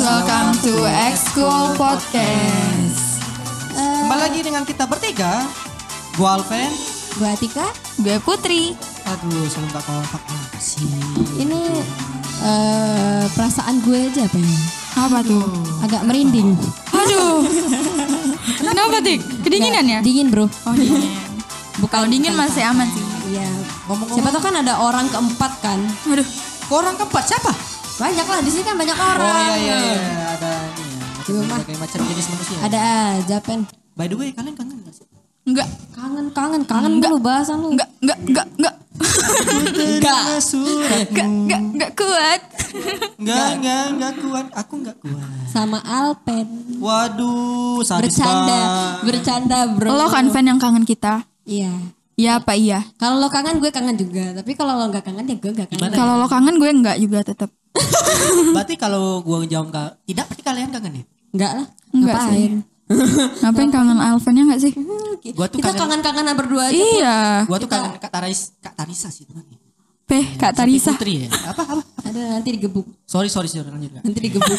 Welcome to X-School Podcast. Kembali lagi dengan kita bertiga. Gue Alven, Gue Atika, Gue Putri. aduh selalu gak kompak sih. ini perasaan gue aja apa ya? Apa tuh? Agak merinding. Aduh. Kenapa Tik? Kedinginan ya? Dingin bro. Oh dingin. Kalau dingin masih aman sih. Iya. Ngomong-ngomong, Siapa tahu kan ada orang keempat kan? Aduh. orang keempat siapa? Banyak lah di sini kan banyak orang. Oh iya, ada ini ya. Berbagai macam jenis manusia. Ada aja pen. By the way, kalian kangen gak sih? Enggak. Kangen dulu bahasan lu. Enggak. Enggak kuat. Enggak kuat. Aku enggak kuat. sama Alpen. Waduh, sadis banget. Bercanda bro. Lo kan fan yang kangen kita. Iya. Iya apa iya? Kalau lo kangen gue kangen juga. Tapi kalau lo nggak kangen ya gue nggak kangen. Kalau lo kangen gue enggak juga tetap. Berarti kalau gue jawab tidak, berarti kalian kangen ya? Enggak lah. Enggak Ngapain? Ngapain kangen Alvan ya enggak sih? Gua tuh Kita kangen-kangenan berdua aja. Iya. Gue tuh kangen Kak Tarisa sih teman. Kak Tarisa. Putri ya? Apa? Ada nanti digebuk. Sorry lanjut Kak. Nanti digebuk.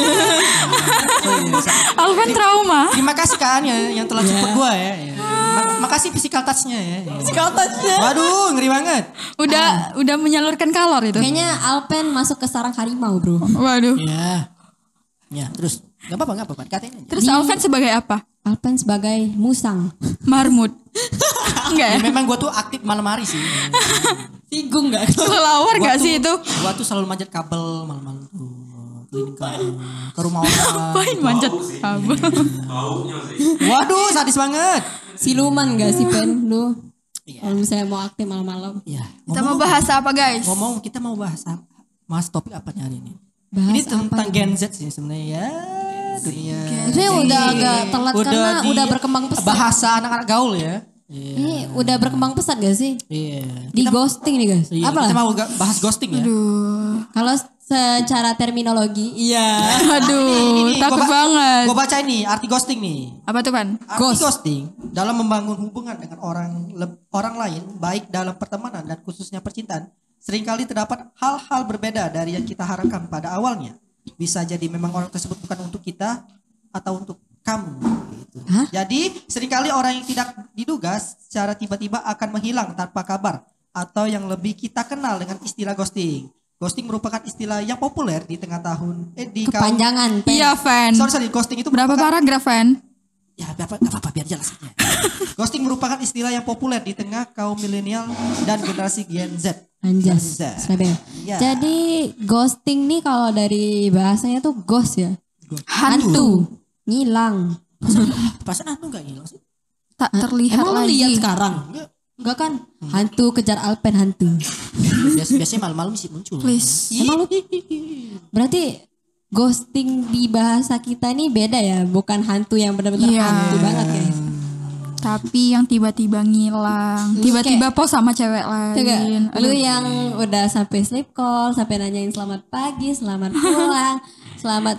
Alvan trauma. Terima kasih Kak An ya yang telah support gue ya. Makasih physical touch-nya ya. Physical touch-nya. Waduh, ngeri banget. Udah menyalurkan kalor itu. Kayaknya Alpen masuk ke sarang harimau bro. Waduh. Ya, terus gak apa-apa, katain aja. Terus Alvan sebagai apa? Alpen sebagai musang. Marmut. Enggak ya? Ya, memang gue tuh aktif malam hari sih. Tigung gak? Kelelawar gak sih itu? Gue tuh selalu manjat kabel malam-malam tuh. Keliling ke rumah orang. Ngapain manjat kabel? Waduh, sadis banget. Siluman gak sih Pen lu? Kalau misalnya mau aktif malam-malam. Iya. Kita mau bahas apa guys? Kita mau bahas apa? Mas topik apa hari ini? Bahas Ini tentang apa Gen Z sih sebenarnya ya. Dunia. Itu udah agak telat karena udah berkembang pesat. Bahasa anak-anak gaul ya. Ini udah berkembang pesat gak sih? Iya. Di ghosting nih guys. Iya, Apa kita lah? mau bahas ghosting ya. Kalau secara terminologi. Iya. Aduh, takut banget. Gue baca ini arti ghosting nih. Apa tuh Pan? Arti ghosting dalam membangun hubungan dengan orang lain, baik dalam pertemanan dan khususnya percintaan, seringkali terdapat hal-hal berbeda dari yang kita harapkan pada awalnya. Bisa jadi memang orang tersebut bukan untuk kita atau untuk kamu. Gitu. Jadi seringkali orang yang tidak diduga secara tiba-tiba akan menghilang tanpa kabar, atau yang lebih kita kenal dengan istilah ghosting. Ghosting merupakan istilah yang populer di tengah tahun di Kepanjangan Pen. Iya Fan. Sorry, ghosting itu Berapa paragraf Fan? Ya gak apa-apa biar jelas aja. Ghosting merupakan istilah yang populer di tengah kaum milenial dan generasi Gen Z. Anjas. Surabaya. Ya. Jadi ghosting nih kalau dari bahasanya tuh ghost ya. Hantu. Ngilang. Perasaan hantu gak hilang sih? Tak terlihat Emang lu lagi. lihat sekarang? Enggak kan? Hantu kejar Alpen hantu. Biasanya malam-malam sih muncul. Please. Emang lu berarti ghosting di bahasa kita ini beda ya, bukan hantu yang benar-benar Iya. hantu banget guys. Tapi yang tiba-tiba ngilang, tiba-tiba post sama cewek lain. Lu yang udah sampai sleep call, sampai nanyain selamat pagi, selamat pulang, selamat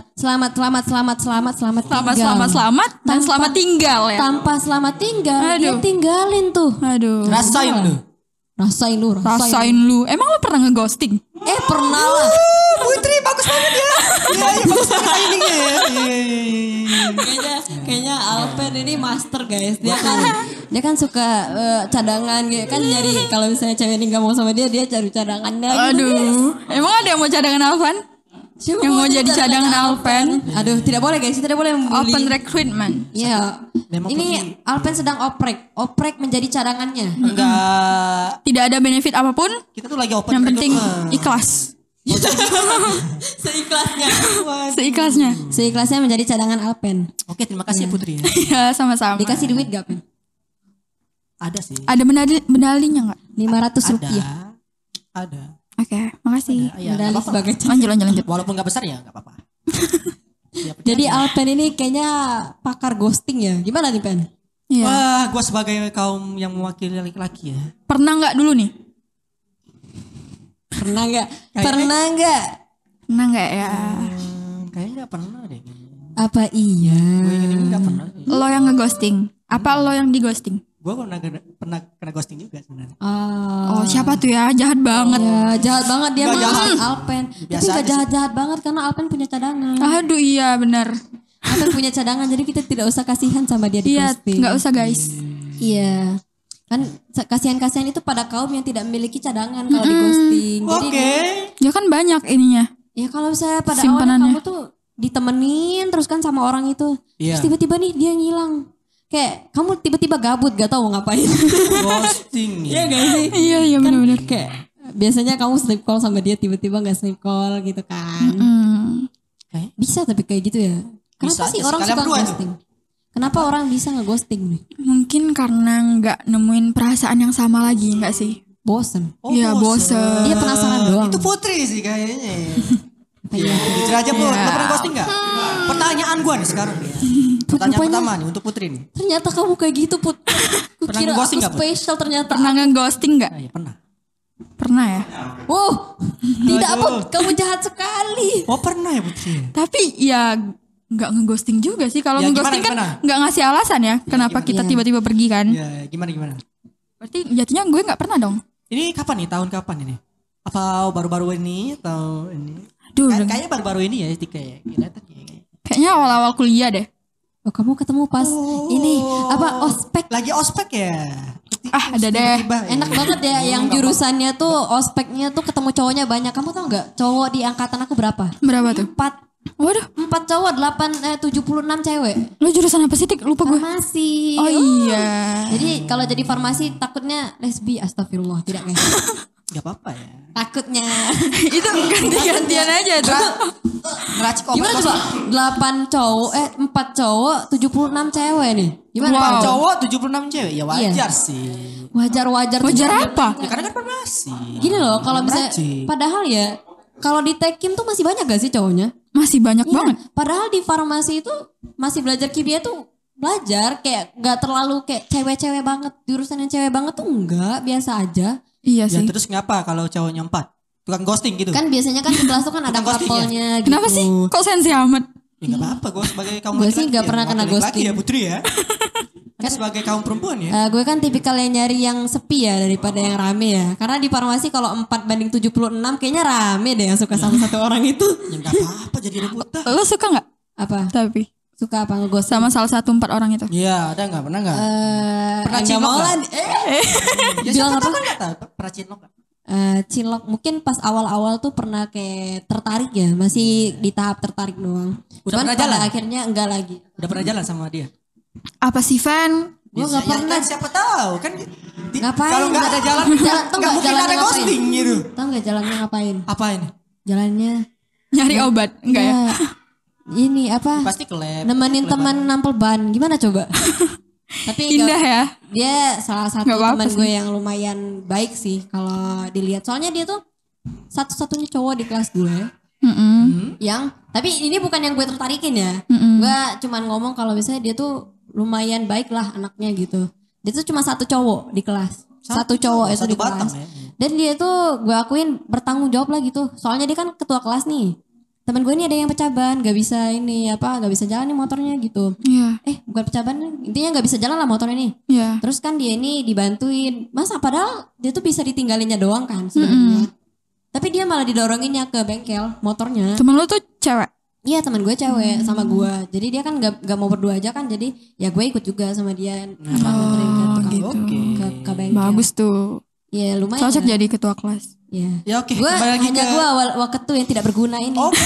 dan selamat tinggal ya. Tanpa selamat tinggal, dia Aduh. tinggalin tuh. Aduh. Rasain lu. Rasain Rasain lu. Emang lu pernah ngeghosting? Pernah lah. Putri bagus banget ya. Iya, bagus banget timingnya ya. Kayaknya Alpen ini master guys. Dia kan suka cadangan gitu kan, nyari kalau misalnya cewek ini gak mau sama dia cari cadangannya gitu. Aduh. Emang ada yang mau cadangan Alvan? Siapa Yang mau jadi cadangan cadangan Alpen? Aduh, tidak boleh guys, tidak boleh membuli. Open recruitment. Iya. Memang Ini Alpen sedang oprek menjadi cadangannya. Enggak. Tidak ada benefit apapun. Kita tuh lagi open Yang penting recruitment. ikhlas. Seikhlasnya. Seikhlasnya. Seikhlasnya menjadi cadangan Alpen. Oke, terima kasih Putri ya. Ya sama-sama. Dikasih duit gak Pen? Ada sih. Ada medalinya nggak? 500 rupiah. Ada. Oke, makasih. Iya, Medali nggak apa-apa. sebagai Lanjut. Walaupun gak besar ya gak apa-apa. Jadi Alpen ini kayaknya pakar ghosting ya. Gimana nih Pen? Iya. Wah, gue sebagai kaum yang mewakili laki-laki ya. Pernah nggak dulu nih? Pernah nggak? Pernah nggak? Pernah nggak ya? Kayaknya gak pernah deh. Apa iya? Gue ini gak pernah. Lo yang ngeghosting? Apa lo yang dighosting? Gue pernah kena ghosting juga sebenarnya. Oh, siapa tuh ya? Jahat banget. Ya, jahat banget dia Nggak mah jahat. Alpen. Tapi Biasa gak aja sih. jahat-jahat banget karena Alpen punya cadangan. Aduh iya benar. Alpen punya cadangan jadi kita tidak usah kasihan sama dia di Iya, ghosting. nggak usah guys. Iya. Kan kasihan-kasihan itu pada kaum yang tidak memiliki cadangan kalau di ghosting. Jadi Oke. Ya kan banyak ininya. ya kalau misalnya pada awalnya Simpanannya. kamu tuh ditemenin terus kan sama orang itu. Iya. Terus tiba-tiba nih dia ngilang. Kayak kamu tiba-tiba gabut gak tahu mau ngapain. Ghosting. Iya gak sih? Iya iya benar-benar. Kayak biasanya kamu sleep call sama dia tiba-tiba gak sleep call gitu kan. Bisa tapi kayak gitu ya. Kenapa Bisa sih aja, orang sekalian suka berdua itu. ghosting? Kenapa orang bisa nge-ghosting nih? Mungkin karena nggak nemuin perasaan yang sama lagi nggak sih? Bosen. Iya bosen. Dia penasaran doang. Itu Putri sih kayaknya. Iya. Jujur aja Put, lo pernah ghosting gak? Pertanyaan gue nih sekarang nih. Pertanyaan Rupanya- pertama nih untuk Putri nih. Ternyata kamu kayak gitu Put. Aku Pernah kira nge-ghosting aku nggak, Put? spesial ternyata. Pernah nge-ghosting nggak? Iya pernah. Pernah ya. Wow, tidak Aduh. Put, kamu jahat sekali. Oh pernah ya Putri? Tapi ya nggak ngeghosting juga sih. Kalau Ya, ngeghosting gimana? kan nggak ngasih alasan ya. Kenapa kita gimana? tiba-tiba pergi kan? Ya gimana? Berarti jatuhnya gue nggak pernah dong. Ini kapan nih? Tahun kapan ini? Apa baru-baru ini atau ini? Aduh, Kayaknya baru-baru ini ya Tika ya. kayaknya awal-awal kuliah deh. Oh, kamu ketemu pas ini apa ospek. Lagi ospek ya? Ah, ada deh. Tiba-tiba, Enak ya. banget ya yang Nggak jurusannya tuh ospeknya tuh ketemu cowoknya banyak. Kamu tahu nggak cowok di angkatan aku berapa? Berapa tuh? 4 Waduh, 4 cowok 76 cewek. lo jurusan apa sih Tik? Lupa gue. Farmasi. Oh iya. Jadi kalau jadi farmasi takutnya lesbi, astagfirullah, tidak guys. Gak apa-apa ya. Takutnya. Itu ganti-gantian aja tuh. Ngeracik obat Gimana coba? 8 cowok 4 cowok 76 cewek nih. Gimana? Wow. Wow. Cowok 76 cewek ya wajar Iya. sih. Wajar-wajar. Wajar apa? Ya karena kan farmasi. Gini loh, kalau misalnya Ngeracik. padahal ya kalau di Tekim tuh masih banyak gak sih cowoknya? Masih banyak Iya, banget. padahal di farmasi itu masih belajar kimia tuh belajar kayak gak terlalu kayak cewek-cewek banget. Jurusan yang cewek banget tuh enggak, biasa aja. Iya Ya sih. terus ngapa kalau cowoknya 4? Tukang ghosting gitu. Kan biasanya kan di kelas tuh kan ada Tukang ghosting ya? couple-nya gitu. Kenapa sih? Kok sensi amat? Ya gak apa-apa gue sebagai kaum Gue sih laki-laki nggak ya, pernah kena mewakili laki ghosting. ya Putri ya. Kan sebagai kaum perempuan ya. Gue kan tipikal yang nyari yang sepi ya daripada yang rame ya. Karena di farmasi kalau 4:76 kayaknya rame deh yang suka sama satu orang itu. Ya gak apa-apa jadi rebutan. Lo suka nggak? Apa? Tapi Suka apa ngeghosting? sama salah satu 4 orang itu. Iya ada gak? Pernah gak? Pernah Enggak cinlok mau nggak? lah. Ya bilang siapa apa? tahu kan gak tahu. Pernah cinlok gak? Cilok mungkin pas awal-awal tuh pernah kayak tertarik ya, masih di tahap tertarik doang. Udah Cuman pernah pada jalan? akhirnya enggak lagi. Udah pernah jalan sama dia? Apa sih Van? Gue Ya, nggak ya, pernah. kan siapa tahu kan Ngapain? kalau nggak ada jalan Jalan- tau nggak nggak mungkin jalannya ada ngapain? ghosting gitu. Tahu nggak jalannya ngapain? Apa ini? Jalannya Nyari obat? Enggak ya? ini apa? Pasti ke lab. Nemenin ke lab. teman nampel ban. Gimana coba? Tapi Indah ya. dia salah satu Nggak apa-apa teman sih. gue yang lumayan baik sih kalau dilihat. Soalnya dia tuh satu-satunya cowok di kelas gue yang tapi ini bukan yang gue tertarikin ya. Gue cuman ngomong kalau misalnya dia tuh lumayan baik lah anaknya gitu. Dia tuh cuma satu cowok di kelas. Satu cowok itu satu di batang kelas. ya. Dan dia tuh gue akuin bertanggung jawab lah gitu. Soalnya dia kan ketua kelas nih. Temen gue ini ada yang pecah ban, gak bisa ini apa, gak bisa jalan nih motornya gitu. Iya. Bukan pecah ban, intinya gak bisa jalan lah motornya nih. Iya. Terus kan dia ini dibantuin. Masa padahal dia tuh bisa ditinggalinnya doang kan sebenarnya. Tapi dia malah didoroginnya ke bengkel motornya. Temen lo tuh cewek? Iya teman gue cewek sama gue. Jadi dia kan gak mau berdua aja kan. Jadi ya gue ikut juga sama dia. Apa, nganterin ke tukang- gitu. ke bengkel. Bagus tuh. Ya lumayan. Cocok ya. jadi ketua kelas. Ya. Ya oke, Gue kembali lagi hanya ke- gue waketu yang tidak berguna ini. Oke.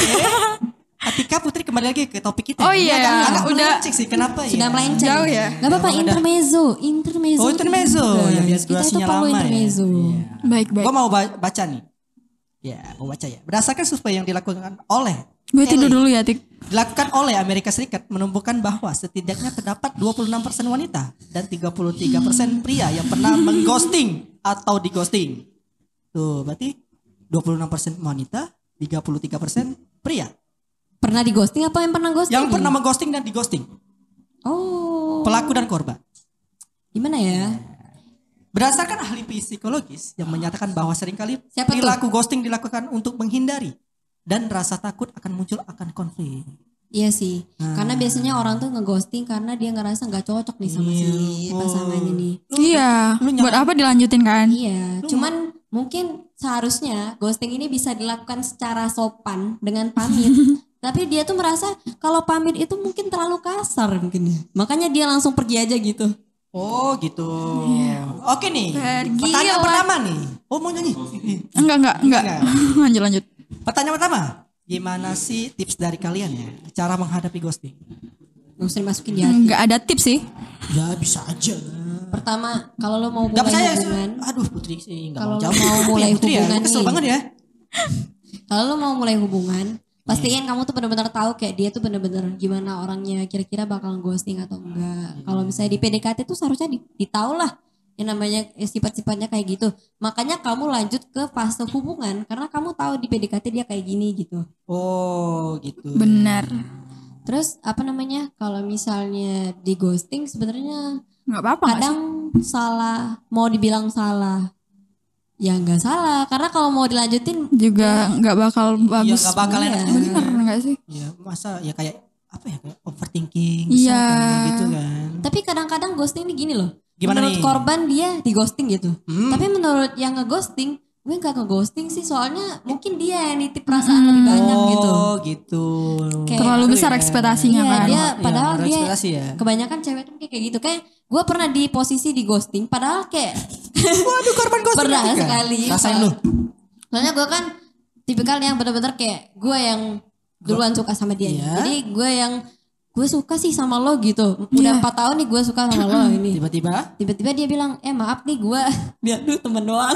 Atika Putri kembali lagi ke topik kita. Oh Ini iya, agak udah. melenceng sih. Kenapa ya? Sudah melenceng. Jauh ya? Gak apa-apa, Ya, udah. intermezzo. Intermezzo. Oh intermezzo. Guys, Ya biar kita itu durasinya perlu lama intermezzo. ya. Baik-baik. Gue mau baca nih. Ya mau baca ya. Berdasarkan survei yang dilakukan oleh Gue tidur LA, dulu ya Tik. dilakukan oleh Amerika Serikat menunjukkan bahwa setidaknya terdapat 26% wanita dan 33% pria yang pernah mengghosting atau dighosting. Tuh, berarti 26% wanita, 33% pria. Pernah di ghosting apa yang pernah ghosting? Yang pernah mengghosting dan dighosting. Oh. Pelaku dan korban. Gimana ya? Berdasarkan ahli psikologis yang menyatakan bahwa seringkali Siapa tuh? perilaku ghosting dilakukan untuk menghindari dan rasa takut akan muncul akan konflik. Iya sih, karena biasanya orang tuh ngeghosting karena dia ngerasa nggak cocok nih sama si pasangannya nih. Iya, buat apa dilanjutin kan? Iya, cuman mungkin seharusnya ghosting ini bisa dilakukan secara sopan dengan pamit. Tapi dia tuh merasa kalau pamit itu mungkin terlalu kasar mungkin ya. Makanya dia langsung pergi aja gitu. Oh gitu. Oke nih. Pertanyaan pertama nih. Oh mau nyanyi? Enggak. Lanjut. Pertanyaan pertama. Gimana sih tips dari kalian ya cara menghadapi ghosting? Gak usah dimasukin di hati. Enggak ada tips sih. Ya bisa aja. Pertama, kalau lo mau Gak mulai percaya hubungan. Aduh Putri sih gak Kalau mau jawab. mau mulai Putri hubungan ya, kesel nih. banget ya. Kalau lo mau mulai hubungan, pastiin kamu tuh benar-benar tahu kayak dia tuh benar-benar gimana orangnya, kira-kira bakal ghosting atau enggak. Kalau misalnya di PDKT tuh seharusnya ditahu lah yang namanya sifat-sifatnya kayak gitu. Makanya kamu lanjut ke fase hubungan karena kamu tahu di PDKT dia kayak gini gitu. Oh gitu. Benar. Terus apa namanya? Kalau misalnya di ghosting sebenarnya Enggak apa-apa. kadang salah, mau dibilang salah. Ya nggak salah karena kalau mau dilanjutin juga nggak bakal bagus. Iya gak bakal enak juga. Bener nggak sih? Ya masa ya kayak apa ya kayak overthinking. Iya. Kayak gitu kan. Tapi kadang-kadang ghosting ini gini loh. Gimana menurut nih? korban dia di ghosting gitu. Tapi menurut yang ngeghosting, gue gak ngeghosting sih soalnya mungkin dia yang nitip perasaan lebih banyak gitu. Oh gitu. Kayak- Terlalu besar ekspektasinya Iya, kan. dia padahal ada dia ekspektasi ya. kebanyakan cewek tuh kayak gitu. Kayak gue pernah di posisi di ghosting padahal kayak Waduh korban ghosting. pernah juga. sekali. Rasain lu. Soalnya gue kan tipikal yang bener-bener kayak gue yang duluan suka sama dia. Iya. Jadi gue suka sih sama lo gitu. Udah 4 tahun nih gue suka sama lo ini. Tiba-tiba dia bilang, maaf nih gue dia tuh temen doang.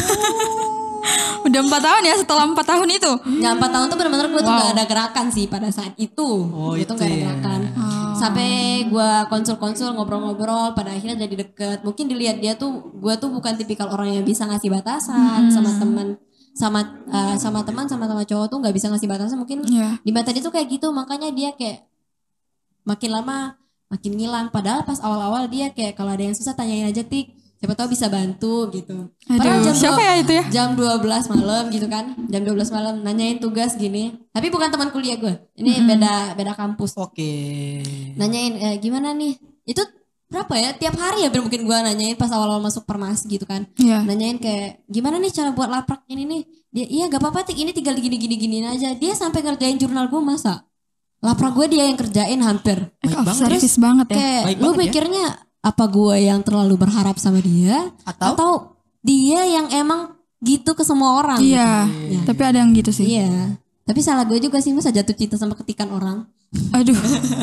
Udah 4 tahun ya setelah 4 tahun itu. Ya 4 tahun tuh bener-bener gue tuh gak ada gerakan sih pada saat itu. Oh, Gue tuh itu gak ada ya. gerakan. Sampai gue konsul-konsul ngobrol-ngobrol pada akhirnya jadi deket. Mungkin dilihat dia tuh gue tuh bukan tipikal orang yang bisa ngasih batasan sama teman sama teman sama cowok tuh nggak bisa ngasih batasan mungkin Iya. di mata dia tuh kayak gitu makanya dia kayak makin lama makin ngilang padahal pas awal-awal dia kayak kalau ada yang susah tanyain aja Tik siapa tahu bisa bantu gitu. Aduh, siapa ya itu ya? Jam 12 malam gitu kan. Jam 12 malam nanyain tugas gini. Tapi bukan teman kuliah gue. Ini beda kampus. Oke. Nanyain gimana nih? Itu berapa ya? Tiap hari ya mungkin gue nanyain pas awal-awal masuk Permas gitu kan. Iya. Nanyain kayak gimana nih cara buat laprak ini nih? Dia iya gak apa-apa Tik ini tinggal gini aja. Dia sampai ngerjain jurnal gue masa. Laprak gue dia yang kerjain hampir. Baik service banget ya. Kayak Baik lu banget ya. mikirnya apa gue yang terlalu berharap sama dia atau dia yang emang gitu ke semua orang Iya. gitu. Tapi ada yang gitu sih. Iya. Tapi salah gue juga sih masa jatuh cinta sama ketikan orang. Aduh.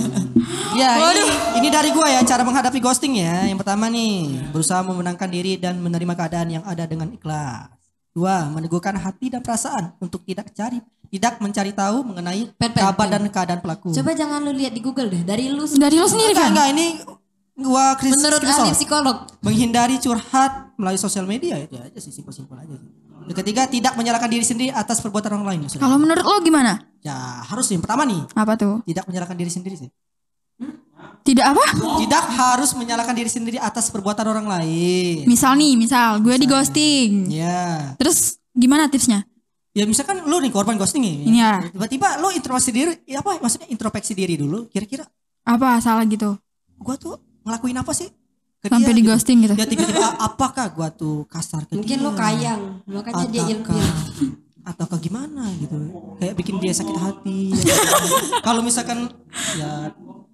Ya ini dari gua ya cara menghadapi ghosting ya. Yang pertama nih berusaha memenangkan diri dan menerima keadaan yang ada dengan ikhlas. 2. Meneguhkan hati dan perasaan untuk tidak mencari tahu mengenai kabar dan keadaan pelaku. Coba jangan lu lihat di Google deh. Dari lu Sendiri kan? Enggak ini gua menurut ahli psikolog. menghindari curhat melalui sosial media itu aja sih simpel-simpel aja sih. Yang ketiga tidak menyalahkan diri sendiri atas perbuatan orang lain. Maksudnya. Kalau menurut lo gimana? Ya harus yang pertama nih Apa tuh? tidak menyalahkan diri sendiri sih. Tidak apa? Tidak harus menyalahkan diri sendiri atas perbuatan orang lain. Misal gue di ghosting. Ya. Terus gimana tipsnya? Ya misalkan lu nih korban ghosting nih. Ini ya. Tiba-tiba lu introspeksi diri dulu. Kira-kira Apa salah gitu? gua tuh ngelakuin apa sih? Ke Sampai dia, di gitu. ghosting gitu. Ya tiba-tiba apakah gua tuh kasar ke Mungkin dia? lu kayang, makanya dia ilfil. Ataukah gimana gitu. Kayak bikin dia sakit hati. Kalau misalkan ya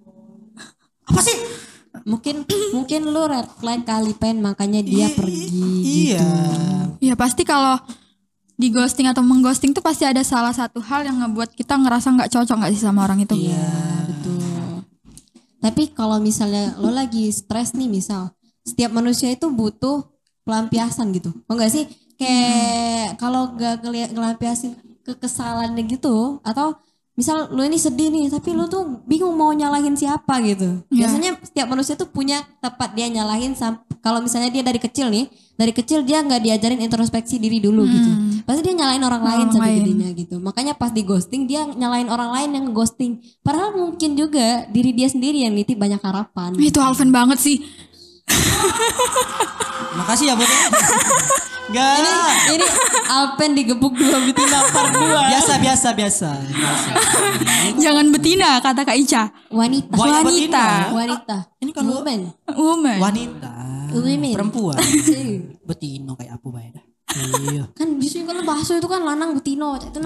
apa sih? Mungkin lu red flag kali pen makanya dia pergi Iya. gitu. Ya pasti kalau di ghosting atau mengghosting tuh pasti ada salah satu hal yang ngebuat kita ngerasa nggak cocok nggak sih sama orang itu. Iya, betul. Tapi kalau misalnya lo lagi stres nih misal, setiap manusia itu butuh pelampiasan gitu. Oh enggak sih? Kayak kalau gak ngelampiasin kekesalannya gitu atau misal lo ini sedih nih tapi lo tuh bingung mau nyalahin siapa gitu. Biasanya setiap manusia tuh punya tempat dia nyalahin kalau misalnya dia dari kecil dia nggak diajarin introspeksi diri dulu gitu. Pasti dia nyalahin orang lain sampai gedenya gitu. Makanya pas di ghosting dia nyalahin orang lain yang nge-ghosting. Padahal mungkin juga diri dia sendiri yang nitip banyak harapan. Itu Alvan banget sih. Makasih ya buat Enggak. Ini Alpen digebuk 2 betina part 2. Biasa. Jangan betina kata Kak Ica. Wanita. Buaya betina. Wanita. Ini kalau woman. Woman. wanita, Women. perempuan, Iya. betino kayak apa bae dah. Iya. Kan biasanya kalau bahasa itu kan lanang betino. Itu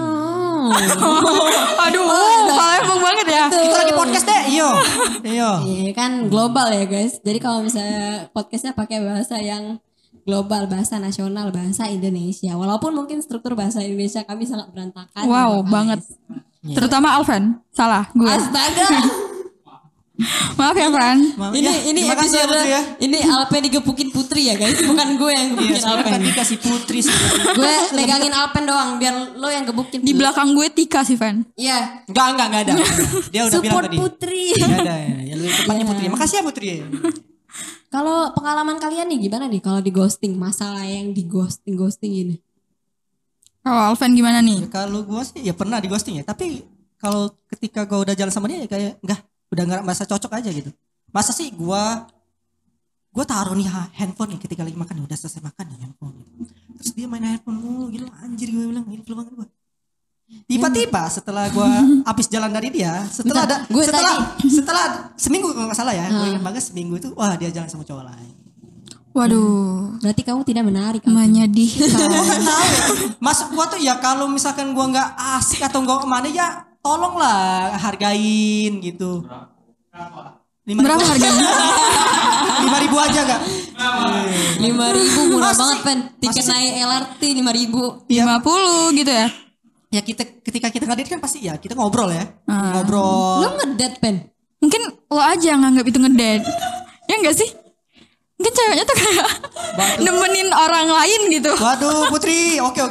Aduh, salah emang banget ya. Itu lagi podcast deh. Iya. Iya kan global ya guys. Jadi kalau misalnya podcastnya pakai bahasa yang global, bahasa nasional, bahasa Indonesia. Walaupun mungkin struktur bahasa Indonesia kami sangat berantakan. Wow, guys. banget. Terutama Alven. Salah, gue. Astaga. Maaf ya, Fran. Ini terima kasih ya, episode Putri ya. ini Alpen digebukin Putri ya guys, bukan gue yang Iya, gebukin sebenarnya Alpen. kan dikasih Putri sih. Gue megangin Alpen doang biar lo yang gebukin. Di belakang gue Tika sih, Van. Iya. Enggak ada. Dia udah bilang Support tadi. Putri. Enggak ada. Ya lebih tepatnya Putri. Makasih ya Putri. Kalau pengalaman kalian nih gimana nih kalau di ghosting, masalah yang di ghosting ini? Kalau Alven gimana nih? Ya, kalau gue sih ya pernah di ghosting ya. Tapi kalau ketika gue udah jalan sama dia ya kayak udah nggak merasa cocok aja gitu. Masa sih gue taruh nih handphone nih ketika lagi makan, udah selesai makan nih handphone gitu. Terus dia main handphone mulu gitu, anjir gue bilang gitu banget gue. Tiba-tiba setelah gue habis jalan dari dia, setelah seminggu kalau nggak salah ya, gue ingat banget seminggu itu, wah dia jalan sama cowok lain. Waduh, Berarti kamu tidak menarik. menyedihkan. Gue nggak tahu. Masuk gue tuh ya kalau misalkan gue nggak asik atau nggak kemana ya, tolonglah hargain gitu. Berapa harganya? 5.000 aja gak? 5.000 murah Masih- banget Pen. Tiket masih- naik LRT 5.000. 50 gitu ya? Ya ketika kita ngedate kan pasti ya kita ngobrol ya. Ngobrol. Lo ngedate Pen? Mungkin lo aja yang nganggap itu ngedate. Ya enggak sih? Mungkin ceweknya tuh kayak nemenin orang lain gitu. Waduh Putri, oke.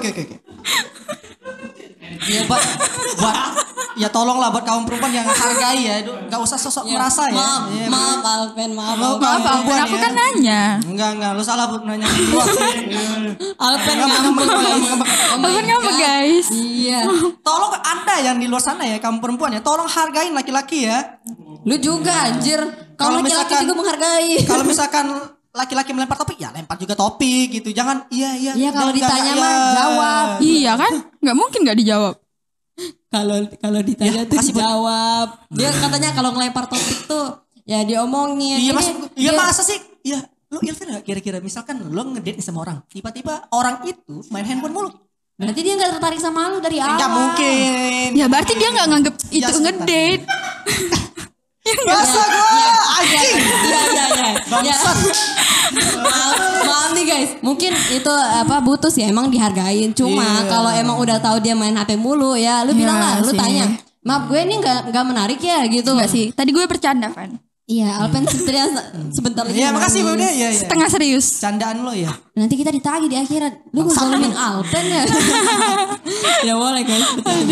Ya buat ya tolonglah buat kaum perempuan yang hargai ya, nggak usah sosok merasa ya. Maaf Alpen, maaf. Maaf, Alven, aku kan nanya. Enggak, lu salah Put, nanya di luar sih. Alpen Ngambek. Alven ngambek guys. Iya. Tolong Anda yang di luar sana ya, kaum perempuan ya, tolong hargain laki-laki ya. Lu juga anjir. Kalau laki-laki misalkan- juga menghargai. Kalau misalkan laki-laki melempar topik ya lempar juga topik gitu. Jangan iya. Iya, kalau Enggak, ditanya iya. mah jawab. Iya kan? Nggak mungkin nggak dijawab. Kalau ditanya Ya, tuh makasih, Bud. dijawab. Dia katanya kalau ngelempar topik tuh ya diomongin. Iya Ini mas, iya dia- masa sih? Iya, lu ilfil gak kira-kira misalkan lo ngedate nih sama orang, tiba-tiba orang itu main handphone mulu. Berarti dia gak tertarik sama lu dari awal. Enggak mungkin. Ya berarti dia nggak nganggep itu sebentar. ngedate. Masa gua anjing. Iya. Bangsat. Maaf nih guys, mungkin itu butuh sih emang dihargain. Cuma Iya. kalau emang udah tahu dia main HP mulu ya, lu Iya bilang lah, lu sih. tanya. Maaf gue ini nggak menarik ya gitu. Enggak sih. Tadi gue bercanda, Van. Iya, Alpen sebentar lagi. Iya, makasih Bu. nangis. Iya. Setengah serius. Candaan lo ya. Nanti kita ditagih di akhirat. Lu ngomongin Alpen ya. Ya boleh guys.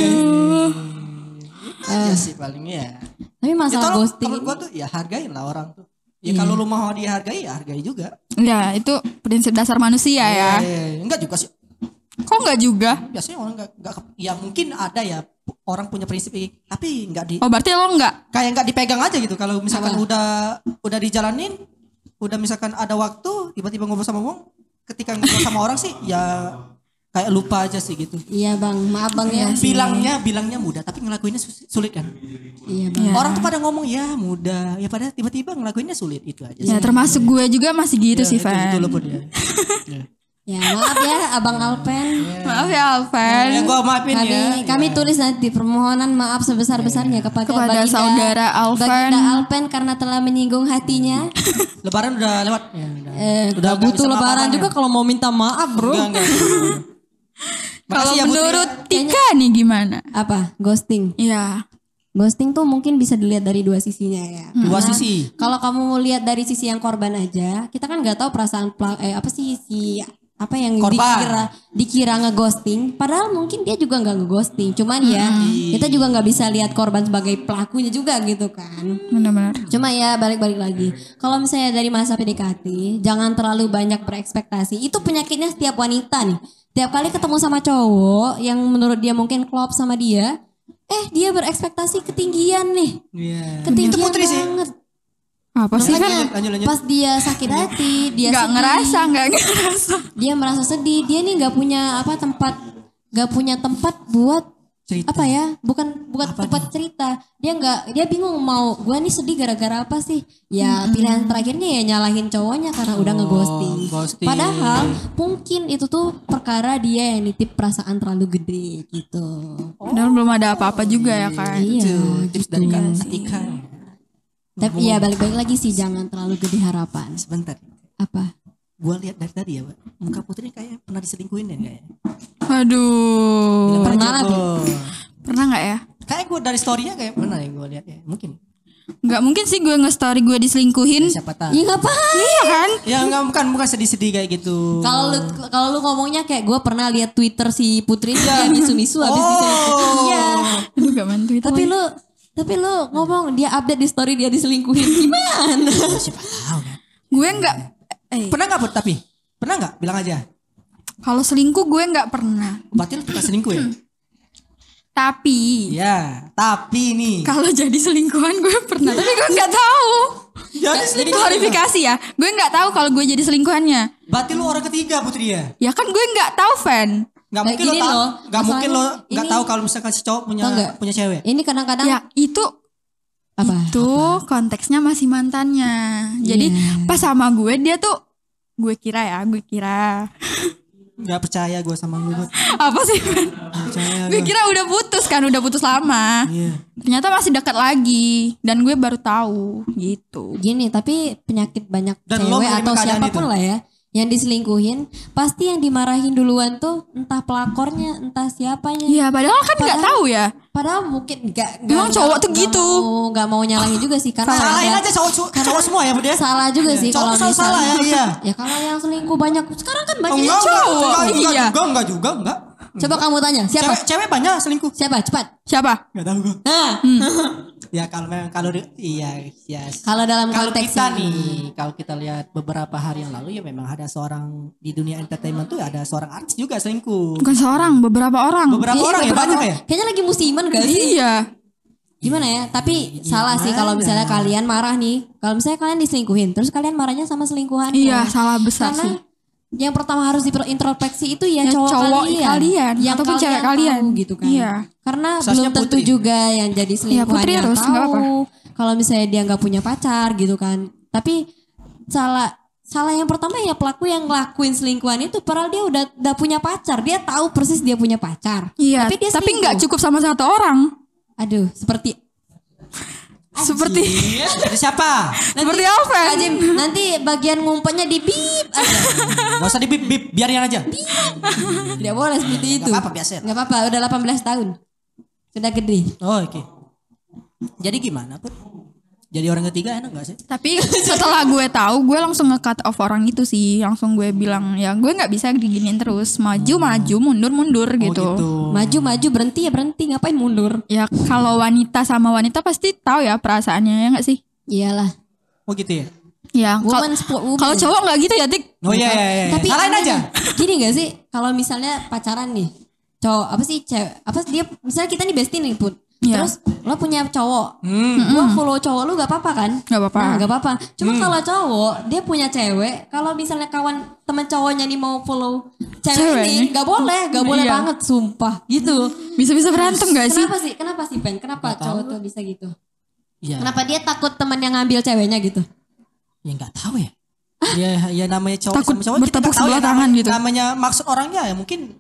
Iya sih paling ya. Tapi Ya masalah tolong, ghosting kalau gua tuh ya hargain lah orang tuh. Ya kalau lu mau dihargai ya hargai juga. Ya itu prinsip dasar manusia ya. Enggak juga sih. Kok nggak juga? Biasanya orang enggak ya mungkin ada ya orang punya prinsip ini, tapi enggak di Oh berarti lo nggak? kayak nggak dipegang aja gitu. Kalau misalkan udah dijalanin, udah misalkan ada waktu tiba-tiba ngobrol sama orang, ketika ngobrol sama orang sih ya kayak lupa aja sih gitu. Iya bang, maaf bang ya. Bilangnya mudah tapi ngelakuinnya sulit kan. Iya bang. Orang tuh pada ngomong ya mudah, ya pada tiba-tiba ngelakuinnya sulit itu aja sih. Ya termasuk gue juga masih gitu sih, Van. Itu loh Put, ya. Ya maaf ya abang Alpen. Maaf ya, Alven. Ya gua maafin Kami tulis nanti permohonan maaf sebesar-besarnya kepada saudara Alven. Baginda Alpen karena telah menyinggung hatinya. Lebaran udah lewat. Ya, Udah nggak butuh bisa lebaran maaf-maafan juga ya. kalau mau minta maaf bro. Enggak. Kalau Makasih ya, Putri. menurut Tika nih gimana? Apa? Ghosting. Iya. Ghosting tuh mungkin bisa dilihat dari dua sisinya ya. Dua Karena sisi. Kalau kamu lihat dari sisi yang korban aja, kita kan nggak tahu perasaan apa sih si apa yang Korban. dikira ngeghosting, padahal mungkin dia juga nggak ngeghosting. Cuman ya kita juga nggak bisa lihat korban sebagai pelakunya juga gitu kan. Benar-benar. Cuma ya balik-balik lagi. Kalau misalnya dari masa PDKT, jangan terlalu banyak berekspektasi. Itu penyakitnya setiap wanita nih. Tiap kali ketemu sama cowok yang menurut dia mungkin klop sama dia, dia berekspektasi ketinggian nih. Iya. Ketinggian Itu Putri sih. banget. Apa sih kan? Lanjut. Pas dia sakit hati, dia Nggak sedih. ngerasa. Dia merasa sedih. Dia nih nggak punya tempat buat Cerita. apa ya? Bukan tempat cerita. Dia bingung mau gua nih sedih gara-gara apa sih? Ya pilihan terakhirnya ya nyalahin cowoknya karena udah ngeghosting. ghosting. Padahal mungkin itu tuh perkara dia yang nitip perasaan terlalu gede gitu. Padahal belum ada apa-apa juga ya kan. Iya, Tips gitu. dari Kak Atika. Tapi ya balik-balik lagi sih jangan terlalu gede harapan. Sebentar. Apa? Gua lihat dari tadi ya, Pak. Muka Putri kayak pernah diselingkuhin ya kayaknya. Aduh. Pernah Aja, lah, Bo. Pernah nggak ya? Kayak gue dari story-nya kayak pernah ya gue lihat ya. Mungkin. Nggak mungkin sih gue nge-story gue diselingkuhin. Siapa tahu. Iya ngapain? Iya kan? Ya enggak, bukan sedih-sedih kayak gitu. Kalau lu ngomongnya kayak gue pernah lihat Twitter si Putri dia misu-misu habis diselingkuhin. Iya. Aduh gak mantu itu. Tapi lu ngomong dia update di story dia diselingkuhin gimana? Siapa tahu kan. Gue nggak. Pernah nggak Bud tapi? Pernah nggak? Bilang aja. Kalau selingkuh gue nggak pernah. Berarti lu suka selingkuh ya? Tapi Ya, tapi nih. kalau jadi selingkuhan gue pernah. Tapi gue nggak tahu. Jadi Klarifikasi ya. Gue nggak tahu kalau gue jadi selingkuhannya. berarti lu orang ketiga Putri ya? Ya kan gue nggak tahu Fan. Nggak Kayak mungkin lo gini tahu. loh, Nggak mungkin lo masalahnya nggak ini- tahu kalau misalkan si cowok Tau nggak? punya cewek. Ini kadang-kadang Ya itu apa? itu konteksnya masih mantannya. Jadi pas sama gue dia tuh gue kira Nggak percaya gue sama lu. Bud. apa sih Fan? Nggak percaya Gue gue. kira udah putus lama. Iya. Ternyata masih dekat lagi dan gue baru tahu gitu. Gini, tapi penyakit banyak Dan lo cewek menerima atau keadaan siapapun itu. lah ya yang diselingkuhin, pasti yang dimarahin duluan tuh entah pelakornya, entah siapanya. Iya padahal kan nggak tahu ya. Padahal mungkin nggak Emang cowok tuh gitu. nggak mau nyalahin juga sih karena Salahin ada- aja cowok semua ya Bud ya? salah juga sih Cowok kalau tuh selalu salah ya, iya. Ya kalau yang selingkuh banyak sekarang kan banyak Enggak, cowok. Iya. enggak juga. Coba kamu tanya siapa? Cewek banyak selingkuh. Siapa? Cepat. Siapa? Enggak tahu gue. Nah, Ya iya. kalau dalam Kalau konteks kita ini, nih, kalau kita lihat beberapa hari yang lalu ya memang ada seorang di dunia entertainment tuh ada seorang artis juga selingkuh. Bukan seorang, beberapa orang. Beberapa Kayaknya orang ya beberapa- banyak ya. Kayaknya lagi musiman gak sih? Iya. Gimana ya? Tapi salah sih kalau misalnya kalian marah nih. Kalau misalnya kalian diselingkuhin, terus kalian marahnya sama selingkuhan. Iya, salah besar Karena sih. yang pertama harus diintrospeksi itu ya, Ya, cowok kalian, yang ataupun cewek kalian. tahu gitu kan. Iya. Karena Seharusnya belum tentu Putri. juga yang jadi selingkuhan Putri yang harus, nggak tahu. Kalau misalnya dia nggak punya pacar gitu kan. Tapi salah yang pertama ya pelaku yang ngelakuin selingkuhan itu padahal dia udah punya pacar. Dia tahu persis dia punya pacar. Iya, Tapi dia tapi selingkuh. nggak cukup sama satu orang. Aduh, seperti Seperti Dari siapa? seperti apa? Ajim, nanti bagian ngumpetnya di bip aja. Gak usah dibip, biarin aja. Tidak boleh seperti itu. Gak apa-apa, biasa. Nggak apa-apa, udah 18 tahun. Sudah gede. Oh, oke. Jadi gimana Put? Jadi orang ketiga enak gak sih? Tapi setelah gue tahu, gue langsung nge-cut off orang itu sih. Langsung gue bilang, ya gue nggak bisa diginiin terus. Maju, mundur gitu. Maju berhenti ya berhenti, ngapain mundur? Ya kalau wanita sama wanita pasti tahu ya perasaannya ya nggak sih? Iyalah. Oh gitu ya? Ya Woman support woman. kalau cowok nggak gitu ya Tik. Oh iya. Tapi Salahin aja. Gini gak sih? Kalau misalnya pacaran nih, cowok apa sih cewek? Apa sih dia? Misalnya kita nih bestie nih pun. Iya. Terus lo punya cowok, gua follow cowok lu gak apa-apa kan? Nggak apa-apa. Nah, gak apa-apa. Cuma kalau cowok dia punya cewek, kalau misalnya kawan teman cowoknya nih mau follow cewek Cewek ini, nih. gak boleh Iya. banget, sumpah gitu. Bisa-bisa berantem gak sih? Kenapa sih Pen? Kenapa cowok tuh bisa gitu? Iya. Kenapa dia takut teman yang ngambil ceweknya gitu? Ya nggak tahu ya. Ya namanya cowok Takut sama cowok kita bertepuk nggak tahu sebelah ya tangan namanya, gitu. namanya maksud orangnya ya mungkin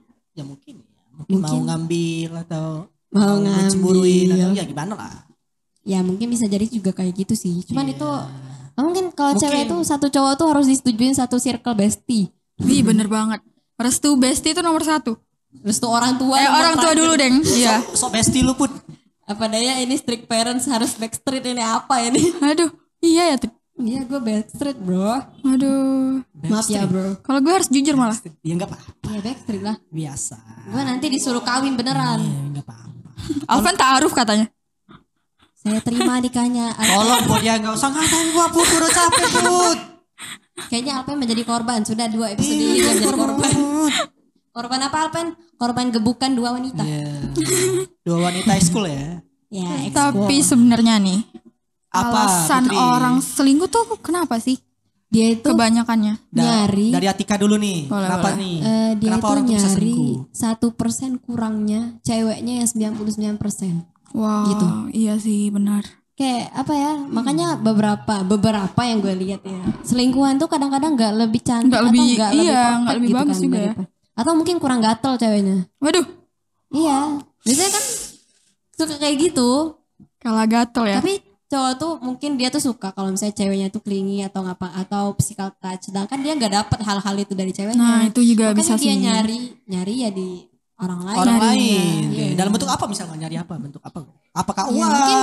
mau ngambil atau Mau mencemburuin ngambil. atau ya gimana lah. Ya mungkin bisa jadi juga kayak gitu sih. Cuman Iya. itu mungkin kalau Mungkin. cewek itu satu cowok tuh harus disetujuin satu circle bestie. Iya bener banget. Restu bestie itu nomor 1. Terus tuh orang tua. Orang tua dulu deng. Iya. Sok bestie lu Put. Apa daya ini strict parents harus backstreet ini apa ini? Aduh. Iya ya Tik. Iya gue backstreet bro. Aduh. Maaf ya bro. Kalau gue harus jujur malah. Ya nggak apa-apa. Iya backstreet lah. Biasa. Gue nanti disuruh kawin beneran. Ya nggak apa-apa. Alvan ta'aruf katanya. Saya terima nikahnya. Tolong Put ya nggak usah ngatain gua Put. Udah capek Put. Kayaknya Alpen menjadi korban. Sudah 2 episode ini dia menjadi korban. Korban apa Alpen? Korban gebukan 2 wanita. Iya. 2 wanita high school ya. Ya, Tapi sebenarnya nih, alasan Putri? orang selingkuh tuh kenapa sih? Dia itu Kebanyakannya. nyari. Dari Atika dulu nih. Boleh, Kenapa boleh. nih? Dia Kenapa itu orang tuh bisa nyari selingkuh? 1% kurangnya ceweknya yang 99%. Wah, Gitu. iya sih benar. Kayak apa ya? Makanya beberapa yang gue lihat ya. Selingkuhan tuh kadang-kadang nggak lebih cantik Nggak atau lebih- nggak iya, lebih nggak perfect lebih gitu bagus kan juga ya. daripada- Atau mungkin kurang gatel ceweknya. Waduh, Iya. Biasanya kan suka kayak gitu. kalah gatel ya. Tapi cowok tuh mungkin dia tuh suka kalau misalnya ceweknya tuh clingy atau ngapa atau physical touch, sedangkan dia nggak dapet hal-hal itu dari ceweknya. Nah, itu juga Makanya bisa dia sih. nyari ya di orang lain. Orang Nyari, lain. Iya. Dalam bentuk apa misalnya? Nyari apa? Bentuk apa? Apakah Ya, uang? mungkin,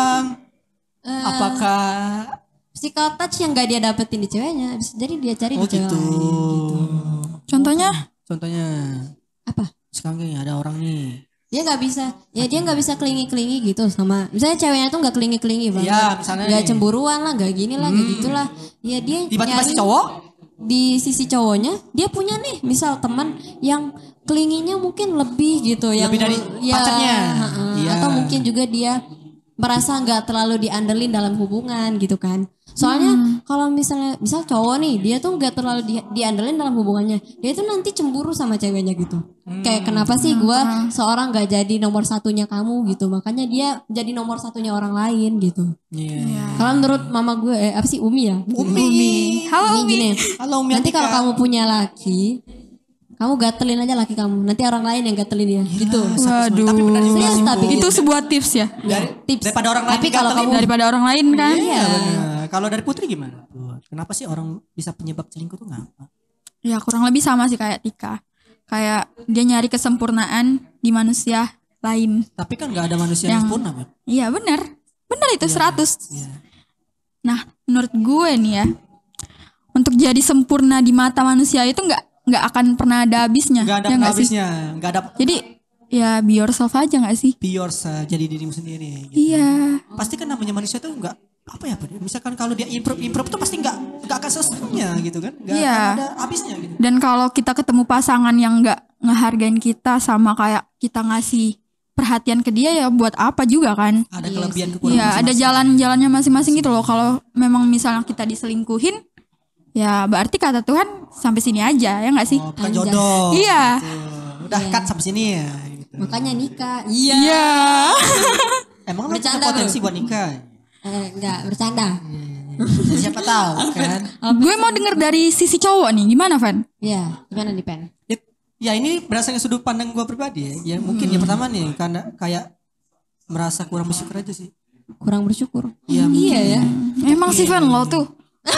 Apakah physical touch yang gak dia dapetin di ceweknya, bisa jadi dia cari di cewek gitu? lain gitu. Contohnya? Contohnya Apa? sekarang nih ada orang nih. Dia nggak bisa klingi gitu sama misalnya ceweknya tuh nggak klingi banget, Iya, misalnya nggak nih. cemburuan lah, nggak gini lah, nggak gitulah. Ya dia Tiba-tiba nyari si cowok di sisi cowoknya dia punya nih misal teman yang klinginya mungkin lebih gitu, yang Lebih dari pacarnya. Iya. atau mungkin juga dia merasa nggak terlalu diandelin dalam hubungan gitu kan. Soalnya kalau misal cowok nih dia tuh nggak terlalu diandelin dalam hubungannya, dia tuh nanti cemburu sama ceweknya gitu. Kayak kenapa sih gue seorang nggak jadi nomor satunya kamu gitu, makanya dia jadi nomor satunya orang lain gitu. Iya. Kalau menurut mama gue apa sih Umi ya? Umi. Halo, Umi gini. Halo, Umi Nanti Atika. kalau kamu punya laki, kamu gatelin aja laki kamu. Nanti orang lain yang gatelin dia. Gitu. Waduh. Tapi benar juga Serius sih, tapi Bu. Itu sebuah tips ya. tips. Daripada orang lain Tapi kalau digatalin. kamu Daripada orang lain kan. Iya. Benar. Kalau dari Putri gimana? Kenapa sih orang bisa penyebab selingkuh tuh ngapa? Ya kurang lebih sama sih kayak Tika. Kayak dia nyari kesempurnaan di manusia lain. Tapi kan nggak ada manusia yang Yang- sempurna, Beb. Iya benar. Benar itu 100. Iya. Nah, menurut gue nih ya, untuk jadi sempurna di mata manusia itu nggak akan pernah ada habisnya. Nggak ada Ya nggak sih? habisnya, nggak ada Jadi ya be yourself aja nggak sih? be yourself, jadi dirimu sendiri. Gitu. Iya. Pasti kan namanya manusia tuh nggak apa ya, Beb? Misalkan kalau dia improve tuh pasti nggak akan selesainya gitu kan? Nggak Iya. akan ada habisnya gitu. Dan kalau kita ketemu pasangan yang nggak ngehargain kita sama kayak kita ngasih perhatian ke dia, ya buat apa juga kan? Ada kelebihan kekurangan. Iya, ada jalan-jalannya masing-masing gitu loh. Kalau memang misalnya kita diselingkuhin, ya berarti kata Tuhan sampai sini aja, ya nggak sih? Oh, bukan jodoh. Iya. Gitu. Udah cut sampai sini ya. Gitu. Makanya nikah. Iya. Iya. Emang lo punya Bercanda, potensi buat nikah? Enggak bercanda. Ya, siapa tahu kan? Gue mau denger dari sisi cowok nih, gimana Van? Iya. Gimana nih Pen? Ya ini berdasarkan sudut pandang gue pribadi ya. Ya mungkin yang pertama nih karena kayak merasa kurang bersyukur aja sih. Kurang bersyukur. Iya, Iya ya. Emang sih Van lo tuh.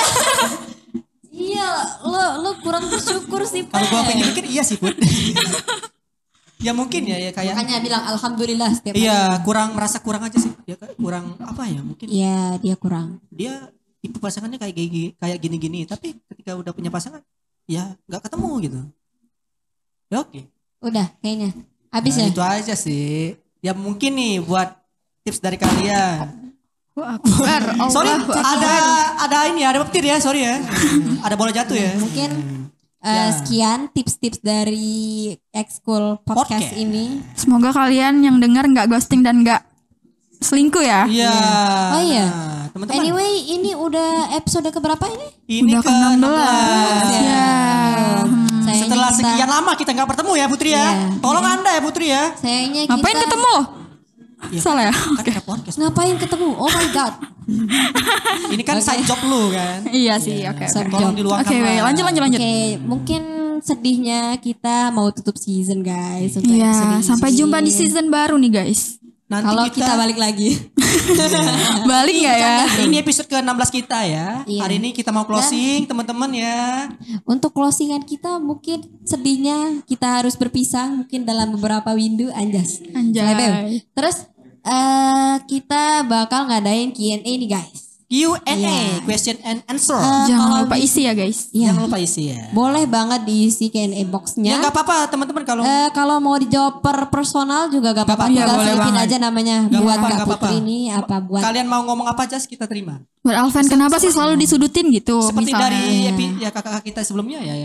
Iya, lo kurang bersyukur sih Kalau gue Pen. pikir iya sih Put. Ya mungkin ya kayak Makanya bilang alhamdulillah setiap hari. iya merasa kurang aja sih. Ya kurang apa ya mungkin Iya, dia kurang. dia tipe pasangannya kayak gini-gini tapi ketika udah punya pasangan ya nggak ketemu gitu. Ya oke. Udah kayaknya. Habis Nah, ya? itu aja sih. Ya mungkin nih buat tips dari kalian. Wah, Akbar. Sorry, Allahu Akbar. ada ini ya, ada petir ya, sorry ya. Ada bola jatuh ya. Mungkin Ya. sekian tips-tips dari Ekskul podcast Podcast. ini. Semoga kalian yang dengar nggak ghosting dan nggak selingkuh ya. Iya. Oh iya. Nah, teman-teman. Anyway, ini udah episode keberapa ini? Ini Udah ke ke-16. Ya. Sayangnya Setelah kita- sekian lama kita nggak bertemu ya Putri ya. Iya. Tolong Anda ya Putri ya. Sayangnya Ngapain kita ketemu? Iya. Salah ya? Kan ada podcast. Ngapain ketemu? Oh my god. Ini kan side job lu kan. Iya sih, oke. Side Tolong job. diluangkan. Oke, lah. lanjut. Oke, mungkin sedihnya kita mau tutup season guys. Untuk Iya, episode sampai ini. jumpa di season baru nih guys. Nanti Kalau kita balik lagi. Balik nggak ya? Ini episode ke-16 kita ya. Iya. Hari ini kita mau closing teman-teman ya. Untuk closingan kita mungkin sedihnya kita harus berpisah mungkin dalam beberapa window anjas. Anjay. Selebem. Terus kita bakal ngadain Q&A nih guys. Q&A, Iya. question and answer. Jangan kalau lupa isi ya guys. Iya. Jangan lupa isi ya. Boleh banget diisi Q&A Ya boxnya. nggak apa-apa teman-teman kalau Kalau mau dijawab per personal juga gak apa-apa. apa-apa. Tinggal Iya, boleh selipin banget. aja namanya Nggak buat apa-apa, Kak nggak apa-apa. Putri ini apa buat kalian mau ngomong apa aja kita terima. Buat Alvan kenapa sih selalu disudutin gitu Seperti misalnya? dari ya kakak-kakak kita sebelumnya ya.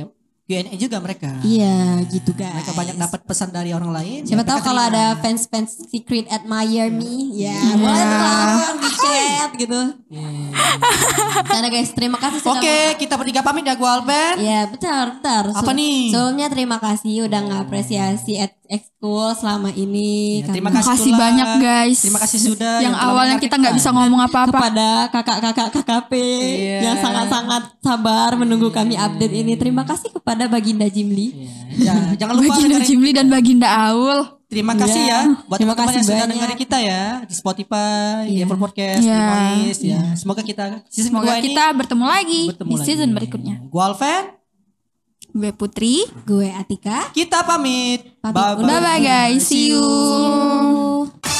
Q&A juga mereka. Iya gitu guys. Mereka banyak dapat pesan dari orang lain. Siapa ya tahu mereka kalau terima. ada fans secret admire me, ya boleh tuh langsung di chat gitu. Karena guys, terima kasih sudah. Oke, kita bertiga pamit ya, gue Alben. Ya bentar. Apa nih? Sebelumnya terima kasih udah ngapresiasi ekskul selama ini. Ya, terima Karena- kasih Makasih Tula. banyak guys. Terima kasih sudah Yang telah awalnya kita nggak bisa mendengarkan. ngomong apa-apa. kepada kakak-kakak KKP Iya. yang sangat-sangat sabar menunggu kami update ini. Terima kasih kepada Baginda Jimli. Ya, jangan lupa Baginda dengerin. Jimli dan Baginda Aul. Terima kasih Iya. ya buat Terima teman-teman yang kasih sudah banyak. dengerin kita ya di Spotify, di Iya. Apple Podcast, di Iya. Noise ya. Semoga kita season Semoga kedua ini kita bertemu lagi bertemu di lagi. season berikutnya. Gua Alven, Gue Putri. Gue Atika. kita pamit. Pamit. Bye bye guys. See you. See you.